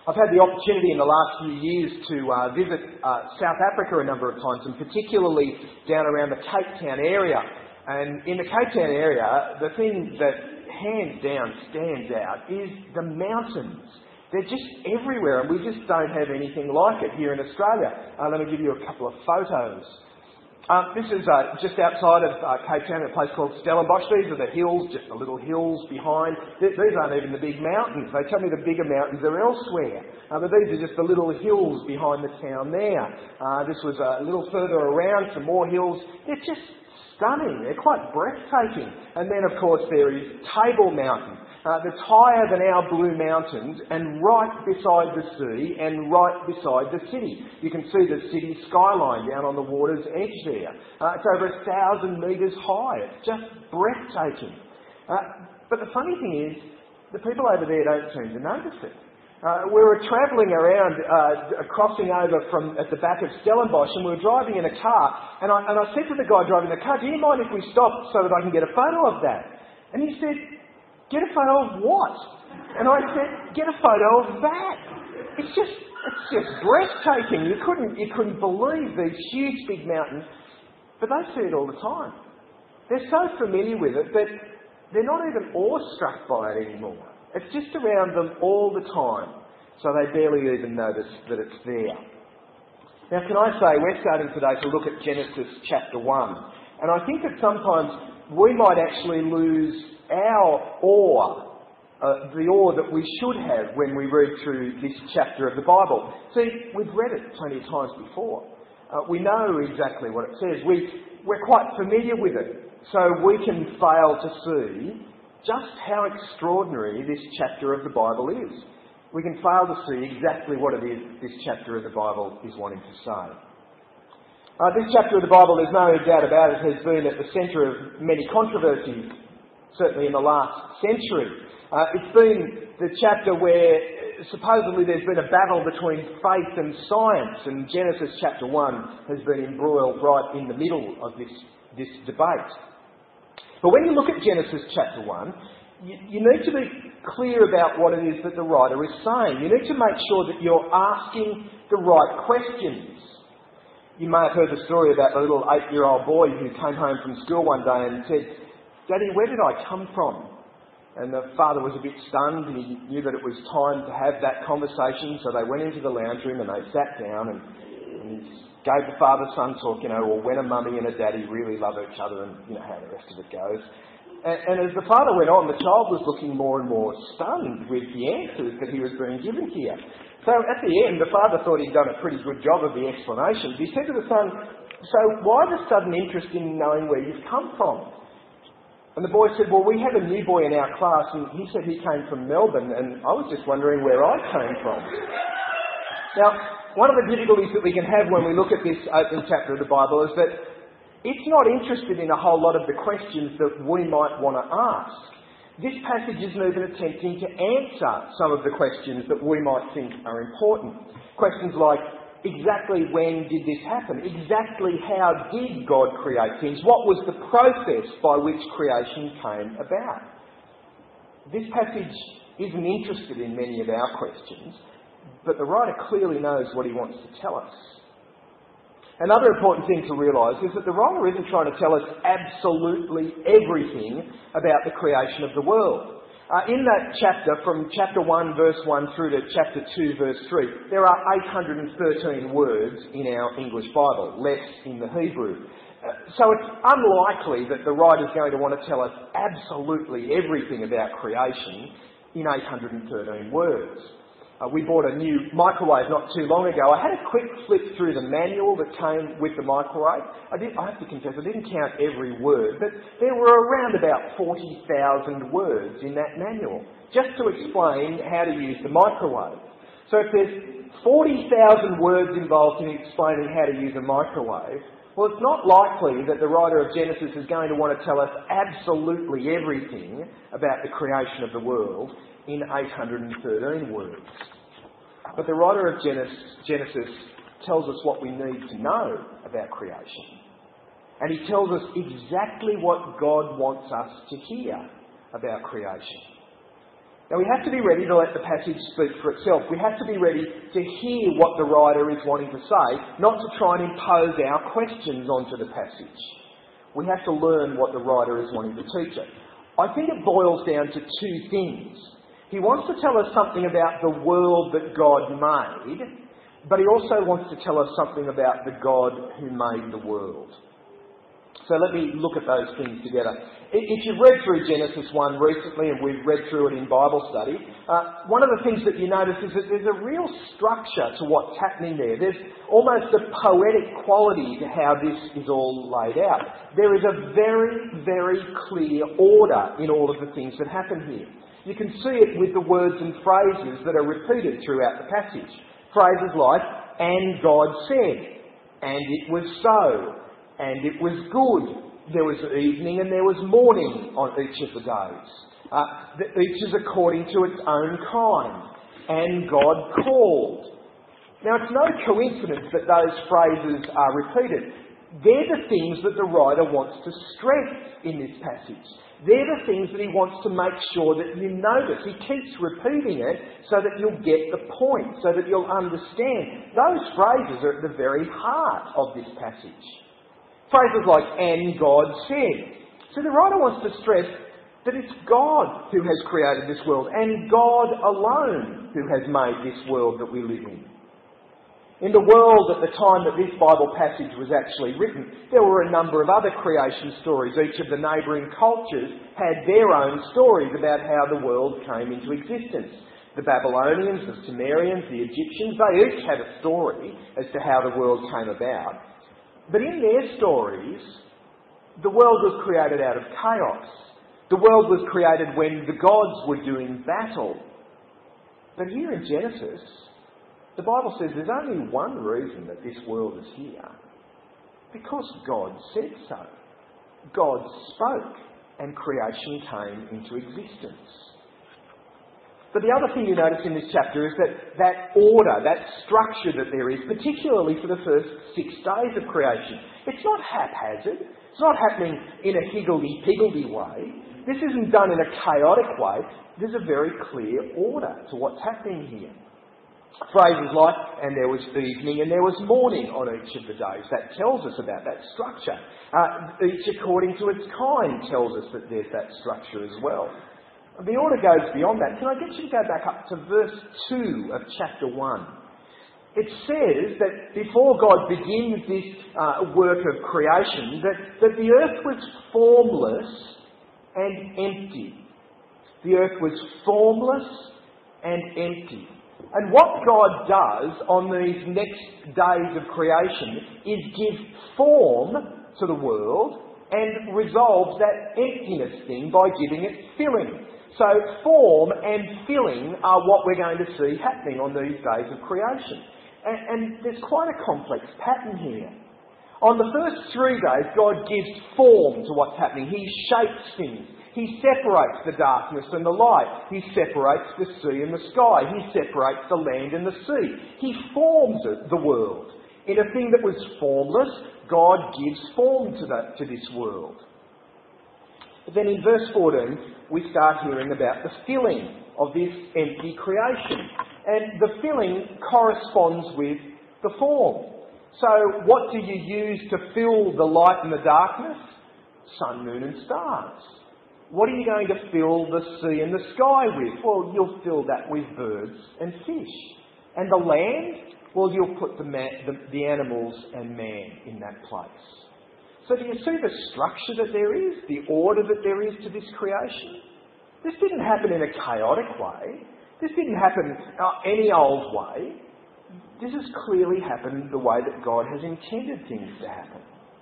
I've had the opportunity in the last few years to visit South Africa a number of times, and particularly down around the Cape Town area. And in the Cape Town area, the thing that hands down stands out is the mountains. They're just everywhere, and we just don't have anything like it here in Australia. Let me give you a couple of photos. This is just outside of Cape Town, a place called Stellenbosch. These are the hills, just the little hills behind. These aren't even the big mountains. They tell me the bigger mountains are elsewhere. But these are just the little hills behind the town there. This was a little further around, some more hills. They're just stunning. They're quite breathtaking. And then, of course, there is Table Mountain. That's higher than our Blue Mountains and right beside the sea and right beside the city. You can see the city skyline down on the water's edge there. It's over 1,000 metres high. It's just breathtaking. But the funny thing is, the people over there don't seem to notice it. We were travelling around, crossing over from at the back of Stellenbosch, and we were driving in a car, and I said to the guy driving the car, "Do you mind if we stop so that I can get a photo of that?" And he said, "Get a photo of what?" And I said, "Get a photo of that." It's just breathtaking. You couldn't believe these huge big mountains, but they see it all the time. They're so familiar with it that they're not even awestruck by it anymore. It's just around them all the time, so they barely even notice that it's there. Now, can I say, we're starting today to look at Genesis chapter 1, and I think that sometimes we might actually lose our awe, the awe that we should have when we read through this chapter of the Bible. See, we've read it plenty of times before. We know exactly what it says. We're quite familiar with it, so we can fail to see just how extraordinary this chapter of the Bible is. We can fail to see exactly what it is this chapter of the Bible is wanting to say. This chapter of the Bible, there's no doubt about it, has been at the centre of many controversies, certainly in the last century. It's been the chapter where supposedly there's been a battle between faith and science, and Genesis chapter 1 has been embroiled right in the middle of this debate. But when you look at Genesis chapter 1, you need to be clear about what it is that the writer is saying. You need to make sure that you're asking the right questions. You may have heard the story about the little 8-year-old boy who came home from school one day and said, "Daddy, where did I come from?" And the father was a bit stunned, and he knew that it was time to have that conversation, so they went into the lounge room and they sat down and he gave the father-son talk, or when a mummy and a daddy really love each other, and how the rest of it goes. And as the father went on, the child was looking more and more stunned with the answers that he was being given here. So at the end, the father thought he'd done a pretty good job of the explanations. He said to the son, "So why the sudden interest in knowing where you've come from?" And the boy said, "Well, we have a new boy in our class, and he said he came from Melbourne, and I was just wondering where I came from." Now, one of the difficulties that we can have when we look at this opening chapter of the Bible is that it's not interested in a whole lot of the questions that we might want to ask. This passage isn't even attempting to answer some of the questions that we might think are important. Questions like, exactly when did this happen? Exactly how did God create things? What was the process by which creation came about? This passage isn't interested in many of our questions, but the writer clearly knows what he wants to tell us. Another important thing to realise is that the writer isn't trying to tell us absolutely everything about the creation of the world. In that chapter, from chapter 1 verse 1 through to chapter 2 verse 3, there are 813 words in our English Bible, less in the Hebrew. So it's unlikely that the writer's going to want to tell us absolutely everything about creation in 813 words. We bought a new microwave not too long ago. I had a quick flip through the manual that came with the microwave. I have to confess, I didn't count every word, but there were around about 40,000 words in that manual, just to explain how to use the microwave. So if there's 40,000 words involved in explaining how to use a microwave, well, it's not likely that the writer of Genesis is going to want to tell us absolutely everything about the creation of the world in 813 words. But the writer of Genesis tells us what we need to know about creation. And he tells us exactly what God wants us to hear about creation. Now we have to be ready to let the passage speak for itself. We have to be ready to hear what the writer is wanting to say, not to try and impose our questions onto the passage. We have to learn what the writer is wanting to teach us. I think it boils down to two things. He wants to tell us something about the world that God made, but he also wants to tell us something about the God who made the world. So let me look at those things together. If you've read through Genesis 1 recently, and we've read through it in Bible study, one of the things that you notice is that there's a real structure to what's happening there. There's almost a poetic quality to how this is all laid out. There is a very, very clear order in all of the things that happen here. You can see it with the words and phrases that are repeated throughout the passage. Phrases like, "And God said," "And it was so," "And it was good." There was evening and there was morning on each of the days. Each is according to its own kind. "And God called." Now, it's no coincidence that those phrases are repeated. They're the things that the writer wants to stress in this passage. They're the things that he wants to make sure that you notice. He keeps repeating it so that you'll get the point, so that you'll understand. Those phrases are at the very heart of this passage. Phrases like, "And God said." So the writer wants to stress that it's God who has created this world, and God alone who has made this world that we live in. In the world at the time that this Bible passage was actually written, there were a number of other creation stories. Each of the neighbouring cultures had their own stories about how the world came into existence. The Babylonians, the Sumerians, the Egyptians, they each had a story as to how the world came about. But in their stories, the world was created out of chaos. The world was created when the gods were doing battle. But here in Genesis, the Bible says there's only one reason that this world is here. Because God said so. God spoke and creation came into existence. But the other thing you notice in this chapter is that order, that structure that there is, particularly for the first 6 days of creation. It's not haphazard. It's not happening in a higgledy-piggledy way. This isn't done in a chaotic way. There's a very clear order to what's happening here. Phrases like, "And there was evening and there was morning on each of the days." That tells us about that structure. Each according to its kind tells us that there's that structure as well. The order goes beyond that. Can I get you to go back up to verse 2 of chapter 1? It says that before God begins this work of creation, that the earth was formless and empty. The earth was formless and empty. And what God does on these next days of creation is give form to the world and resolves that emptiness thing by giving it filling. So form and filling are what we're going to see happening on these days of creation. And there's quite a complex pattern here. On the first 3 days, God gives form to what's happening. He shapes things. He separates the darkness and the light. He separates the sea and the sky. He separates the land and the sea. He forms the world. In a thing that was formless, God gives form to this world. But then in verse 14, we start hearing about the filling of this empty creation. And the filling corresponds with the form. So what do you use to fill the light and the darkness? Sun, moon and stars. What are you going to fill the sea and the sky with? Well, you'll fill that with birds and fish. And the land? Well, you'll put the animals and man in that place. So do you see the structure that there is, the order that there is to this creation? This didn't happen in a chaotic way. This didn't happen any old way. This has clearly happened the way that God has intended things to happen.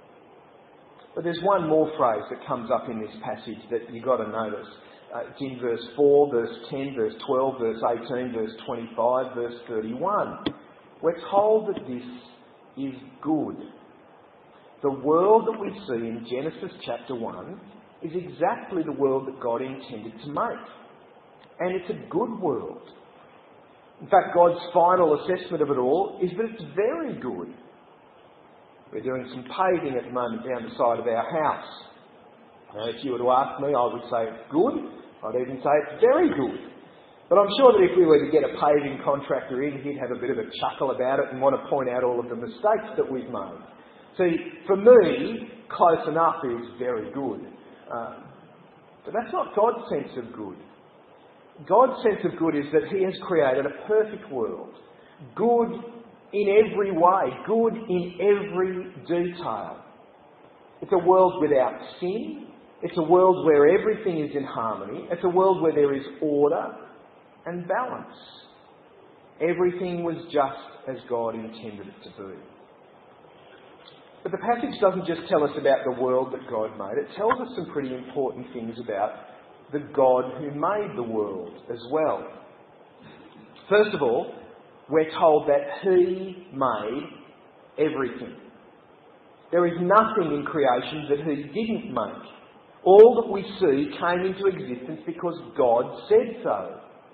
But there's one more phrase that comes up in this passage that you've got to notice. It's in verse 4, verse 10, verse 12, verse 18, verse 25, verse 31. We're told that this is good. The world that we see in Genesis chapter 1 is exactly the world that God intended to make. And it's a good world. In fact, God's final assessment of it all is that it's very good. We're doing some paving at the moment down the side of our house. Now, if you were to ask me, I would say it's good. I'd even say it's very good. But I'm sure that if we were to get a paving contractor in, he'd have a bit of a chuckle about it and want to point out all of the mistakes that we've made. See, for me, close enough is very good. But that's not God's sense of good. God's sense of good is that He has created a perfect world. Good in every way. Good in every detail. It's a world without sin. It's a world where everything is in harmony. It's a world where there is order and balance. Everything was just as God intended it to be. But the passage doesn't just tell us about the world that God made. It tells us some pretty important things about the God who made the world as well. First of all, we're told that He made everything. There is nothing in creation that He didn't make. All that we see came into existence because God said so.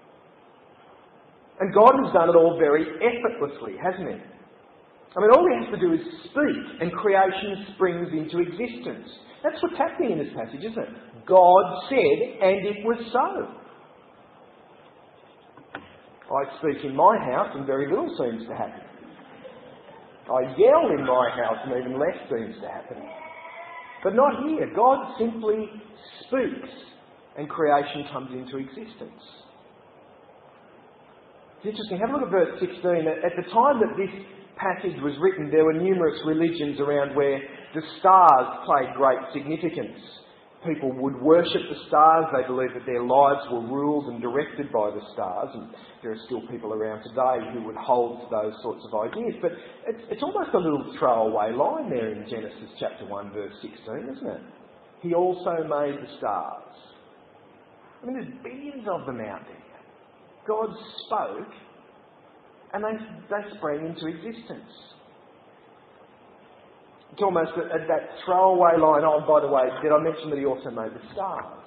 And God has done it all very effortlessly, hasn't He? I mean, all He has to do is speak and creation springs into existence. That's what's happening in this passage, isn't it? God said, and it was so. I speak in my house and very little seems to happen. I yell in my house and even less seems to happen. But not here. God simply speaks and creation comes into existence. It's interesting. Have a look at verse 16. At the time that this passage was written, there were numerous religions around where the stars played great significance. People would worship the stars. They believed that their lives were ruled and directed by the stars. And there are still people around today who would hold to those sorts of ideas. But it's almost a little throwaway line there in Genesis chapter 1, verse 16, isn't it? He also made the stars. I mean, there's billions of them out there. God spoke and they sprang into existence. It's almost at that throwaway line, oh, by the way, did I mention that He also made the stars?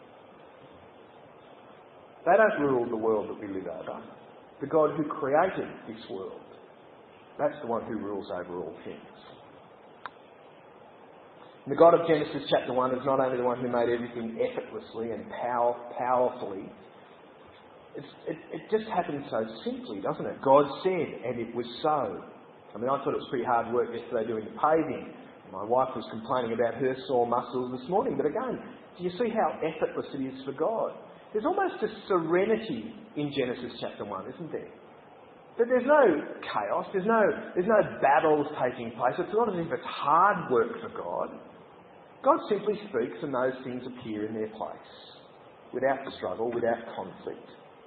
They don't rule the world that we live over. The God who created this world, that's the one who rules over all things. And the God of Genesis chapter 1 is not only the one who made everything effortlessly and powerfully, it just happens so simply, doesn't it? God said, and it was so. I mean, I thought it was pretty hard work yesterday doing the paving. My wife was complaining about her sore muscles this morning. But again, do you see how effortless it is for God? There's almost a serenity in Genesis chapter 1, isn't there? That there's no chaos, there's no battles taking place. It's not as if it's hard work for God. God simply speaks and those things appear in their place, without struggle, without conflict.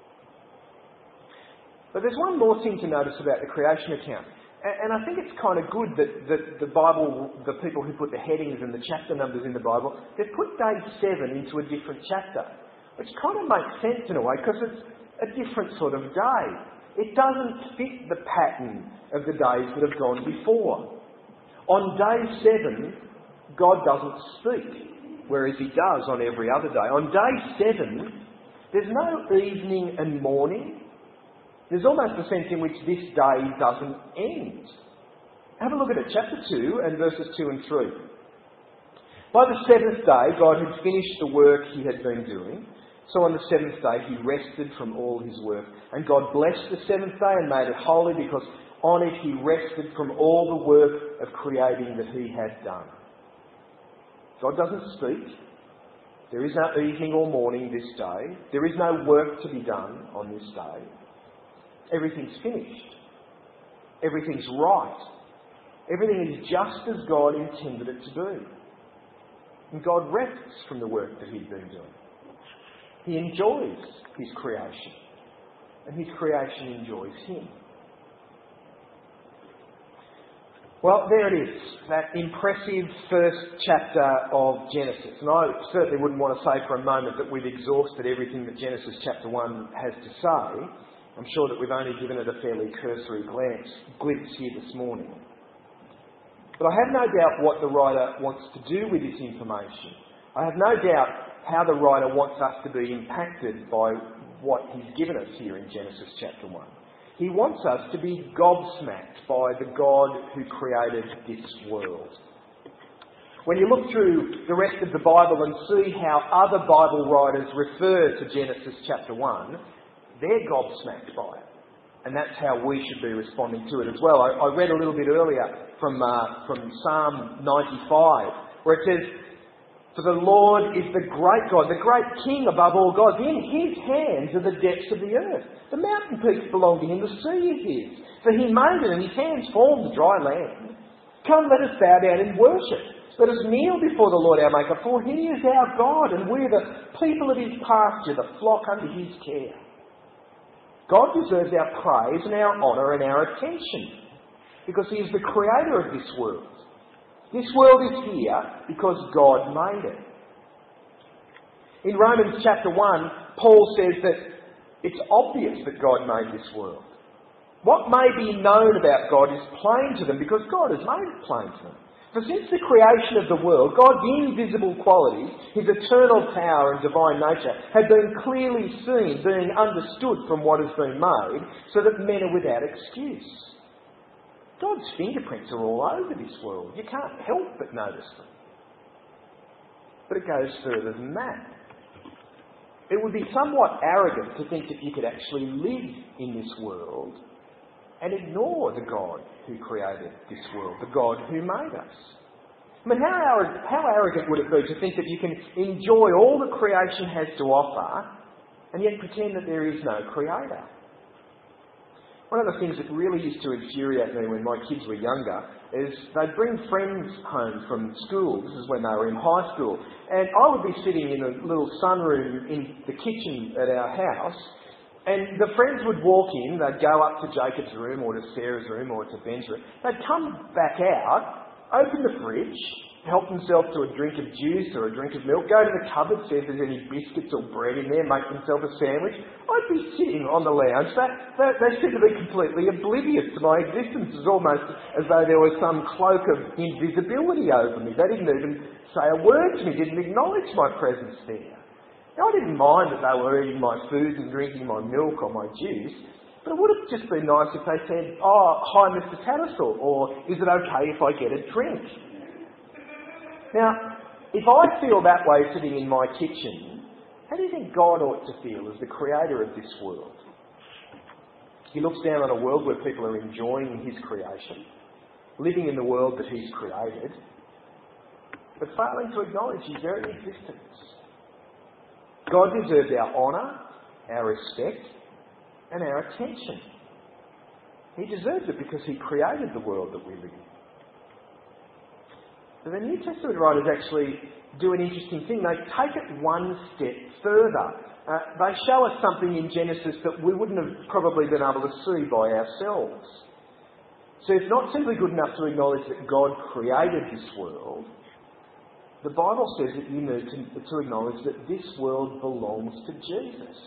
But there's one more thing to notice about the creation account. And I think it's kind of good that the Bible, the people who put the headings and the chapter numbers in the Bible, they've put day 7 into a different chapter. Which kind of makes sense in a way, because it's a different sort of day. It doesn't fit the pattern of the days that have gone before. On day 7, God doesn't speak, whereas He does on every other day. On day 7, there's no evening and morning. There's almost a sense in which this day doesn't end. Have a look at it, chapter 2 and verses 2 and 3. By the 7th day, God had finished the work He had been doing. So on the 7th day, He rested from all His work. And God blessed the 7th day and made it holy, because on it He rested from all the work of creating that He had done. God doesn't speak. There is no evening or morning this day. There is no work to be done on this day. Everything's finished. Everything's right. Everything is just as God intended it to be. And God rests from the work that He'd been doing. He enjoys His creation. And His creation enjoys Him. Well, there it is. That impressive first chapter of Genesis. And I certainly wouldn't want to say for a moment that we've exhausted everything that Genesis chapter 1 has to say. I'm sure that we've only given it a fairly cursory glimpse here this morning. But I have no doubt what the writer wants to do with this information. I have no doubt how the writer wants us to be impacted by what he's given us here in Genesis chapter 1. He wants us to be gobsmacked by the God who created this world. When you look through the rest of the Bible and see how other Bible writers refer to Genesis chapter 1, they're gobsmacked by it. And that's how we should be responding to it as well. I read a little bit earlier from Psalm 95, where it says, "For the Lord is the great God, the great King above all gods. In his hands are the depths of the earth. The mountain peaks belong to him, the sea is his. For he made it, and his hands formed the dry land. Come, let us bow down and worship. Let us kneel before the Lord our Maker, for he is our God, and we are the people of his pasture, the flock under his care." God deserves our praise and our honour and our attention, because he is the creator of this world. This world is here because God made it. In Romans chapter 1, Paul says that it's obvious that God made this world. What may be known about God is plain to them because God has made it plain to them. For since the creation of the world, God's invisible qualities, his eternal power and divine nature, have been clearly seen, being understood from what has been made, so that men are without excuse. God's fingerprints are all over this world. You can't help but notice them. But it goes further than that. It would be somewhat arrogant to think that you could actually live in this world and ignore the God who created this world, the God who made us. I mean, how arrogant would it be to think that you can enjoy all that creation has to offer and yet pretend that there is no creator? One of the things that really used to infuriate me when my kids were younger is they'd bring friends home from school. This is when they were in high school. And I would be sitting in a little sunroom in the kitchen at our house, and the friends would walk in. They'd go up to Jacob's room or to Sarah's room or to Ben's room. They'd come back out, open the fridge, help themselves to a drink of juice or a drink of milk, go to the cupboard, see if there's any biscuits or bread in there, make themselves a sandwich. I'd be sitting on the lounge. They seem to be completely oblivious to my existence. It's almost as though there was some cloak of invisibility over me. They didn't even say a word to me, didn't acknowledge my presence there. Now, I didn't mind that they were eating my food and drinking my milk or my juice, but it would have just been nice if they said, "Oh, hi, Mr. Tattersall," or "Is it okay if I get a drink?" Now, if I feel that way sitting in my kitchen, how do you think God ought to feel as the creator of this world? He looks down on a world where people are enjoying his creation, living in the world that he's created, but failing to acknowledge his very existence. God deserves our honour, our respect, and our attention. He deserves it because he created the world that we live in. But the New Testament writers actually do an interesting thing. They take it one step further. They show us something in Genesis that we wouldn't have probably been able to see by ourselves. So it's not simply good enough to acknowledge that God created this world. The Bible says that you need to acknowledge that this world belongs to Jesus.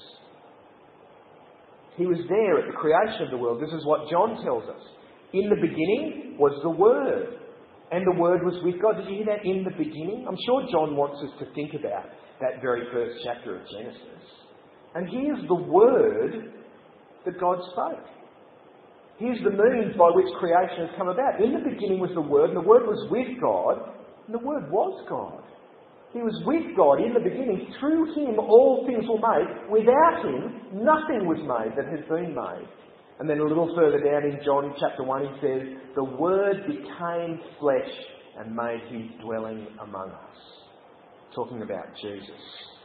He was there at the creation of the world. This is what John tells us. In the beginning was the Word, and the Word was with God. Did you hear that? In the beginning? I'm sure John wants us to think about that very first chapter of Genesis. And here's the Word that God spoke. Here's the means by which creation has come about. In the beginning was the Word, and the Word was with God, and the Word was God. He was with God in the beginning. Through him all things were made. Without him nothing was made that has been made. And then a little further down in John chapter 1 he says, "The Word became flesh and made his dwelling among us." Talking about Jesus.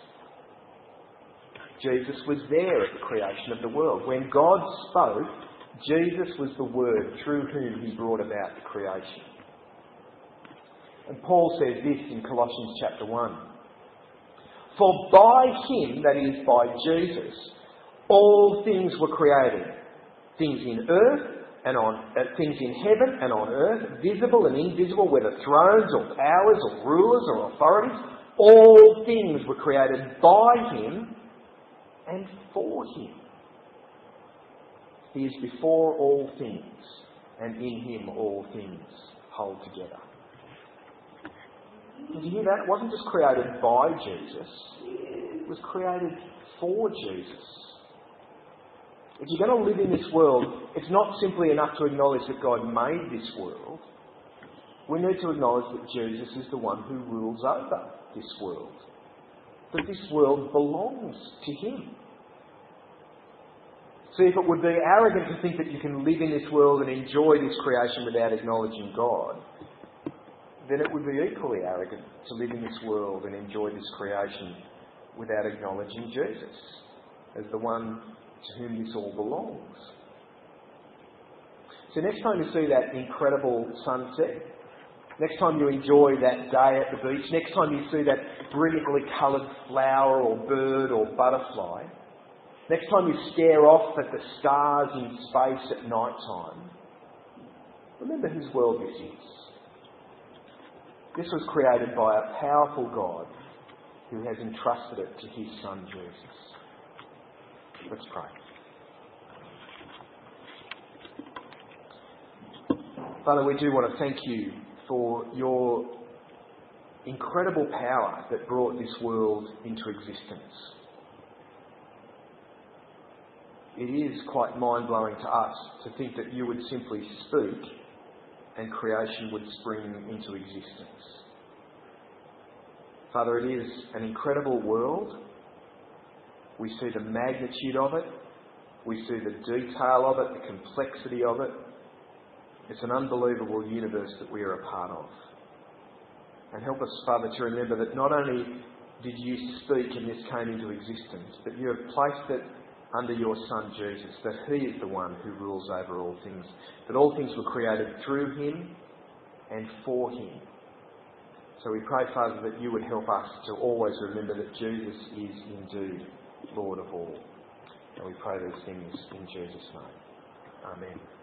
Jesus was there at the creation of the world. When God spoke, Jesus was the Word through whom he brought about the creation. And Paul says this in Colossians chapter 1. "For by him," that is by Jesus, "all things were created, things in earth and things in heaven and on earth, visible and invisible, whether thrones or powers or rulers or authorities, all things were created by him and for him. He is before all things, and in him all things hold together." Did you hear that? It wasn't just created by Jesus. It was created for Jesus. If you're going to live in this world, it's not simply enough to acknowledge that God made this world. We need to acknowledge that Jesus is the one who rules over this world. That this world belongs to him. See, if it would be arrogant to think that you can live in this world and enjoy this creation without acknowledging God, then it would be equally arrogant to live in this world and enjoy this creation without acknowledging Jesus as the one to whom this all belongs. So next time you see that incredible sunset, next time you enjoy that day at the beach, next time you see that brilliantly coloured flower or bird or butterfly, next time you stare off at the stars in space at night time, remember whose world this is. This was created by a powerful God who has entrusted it to his Son Jesus. Let's pray. Father, we do want to thank you for your incredible power that brought this world into existence. It is quite mind-blowing to us to think that you would simply speak and creation would spring into existence. Father, it is an incredible world. We see the magnitude of it. We see the detail of it, the complexity of it. It's an unbelievable universe that we are a part of. And help us, Father, to remember that not only did you speak and this came into existence, but you have placed it under your Son Jesus, that he is the one who rules over all things, that all things were created through him and for him. So we pray, Father, that you would help us to always remember that Jesus is indeed Lord of all. And we pray these things in Jesus' name. Amen.